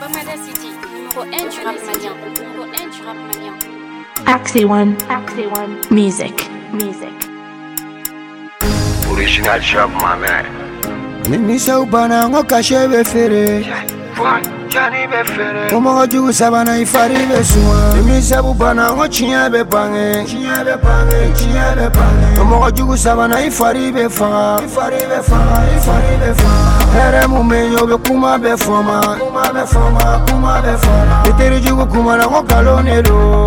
Ramada City, numéro 1 du rap malien. Numéro 1 du rap malien. Axie One. Music. Original shop, my man. Mimisa ubana ngo kashe befere Johnny be fere. Omo jugu sabana ifari be suwa Mimisa ubana ngo chinya be bange Omo jugu sabana ifari be faga Here mumenyo be kuma be foma Iteri jugu kuma na ngo kalonero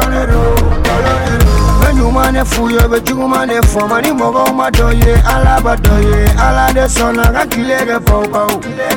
Mane fuyo be jugumane foma ni mogo madoye alaba doye ala de sona ga kilege popo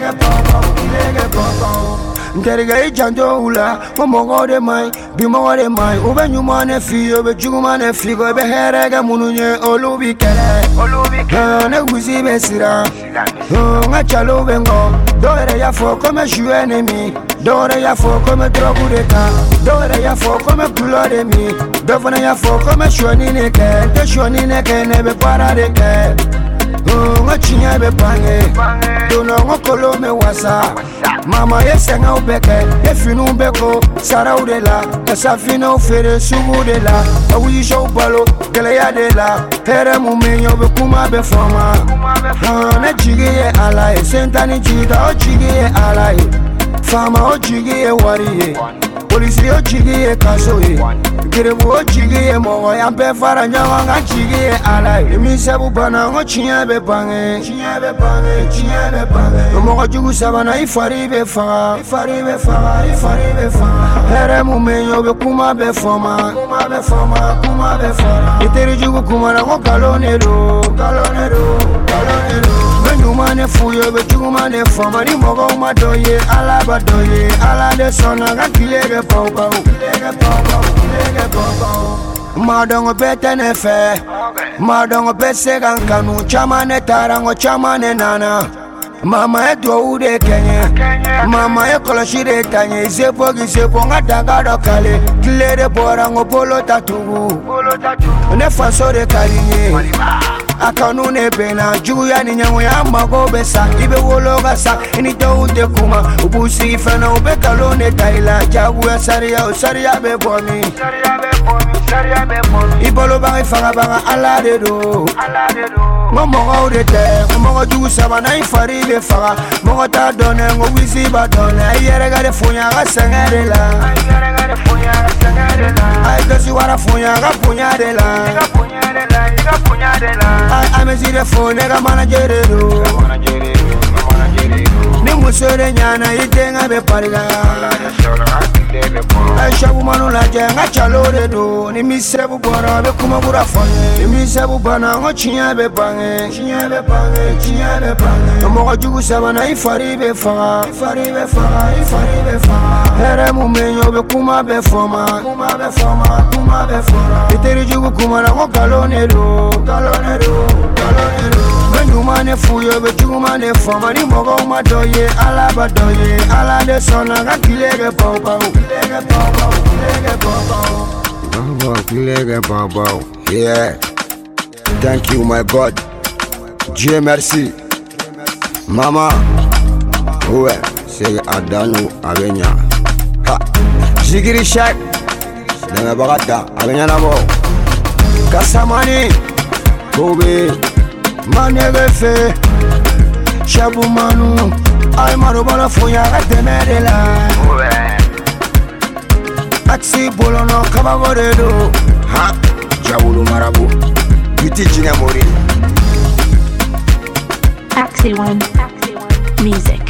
Nteriga ijando ula mogo de mai bimogo de mai ube nyumane fiyo be jugumane figo be herega mununye olubi kere ne guzi be sira nga chalo bengo dore ya fo comme je ennemi dore ya fo comme drogu de ta dore ya fo comme couleur de mi dove ya fo comme shoni ne be para de ke nga chinya be pange dono ngo kolo me wasa mama yesenga ubeke efinu beko sara udela esafina ofere sugu de la awi show balo gele ya de la here mumenyo be kuma be foma na jige ala e sentani jida o jige ala e fama o jige wari polisi o jige kaso e Kirebu o jige mo ya be fara nyawa nga jige ala e mi sabu bana ngo chinya be bange mo jugu sabana ifari be faga here mumenyo be kuma be foma iteri jugu kuma na ngo kalonero Mane fuyo be jugumane foma ni mogo madoye alaba doye ala de sona ga kilege popo Madongo bete ne fe Madongo bese gankanu chamane tarango chamane nana Mama e do ude kenye Mama e koloshire tanye Zepo nga dagado kale Kilere borango polo tatugu Ne faso de karinye Akanu ne bena Juya ni nyango ya mago besa Ibe wolo gasa Ini to ude kuma Ubusi fena ube kalone taila Jagu ya saria be bomi Ibolo bangi fanga ala de do Momo de te Momo jugu sabana ifari be faga Momo ta done ngo wisi ba done Ayere gade funya ga sengere la Ay dosi wara funya ga punya de la Ay amezi de fone ga manajere do Ni musore nyana itenga be pariga Ay shabu manu la jenga chalore do Ni misebu bora be kuma bura fone Ni misebu bana ngo chinya be bange Mogo jugu sabana ifari be faga Here mumenyo be kuma be foma Iteri jugu kuma na ngo kalonero Mane fuyo be jugumane foma ni mogo madoye alaba doye ala de sona ga kilege popo Yeah. Thank you my God. Dieu merci. Mama. Ouais, c'est Adano Avenya. Ha. Jigiri Shak. Dana Bagata Avenya nabo. Kasamani. Kobe. Manegefe. Shabu Manu. Ay maro bala funya gatemedela. Ouais. Axie bolono kabagoredo. Ha. Jawulu marabu. Biti jina mori. Axie One. Music.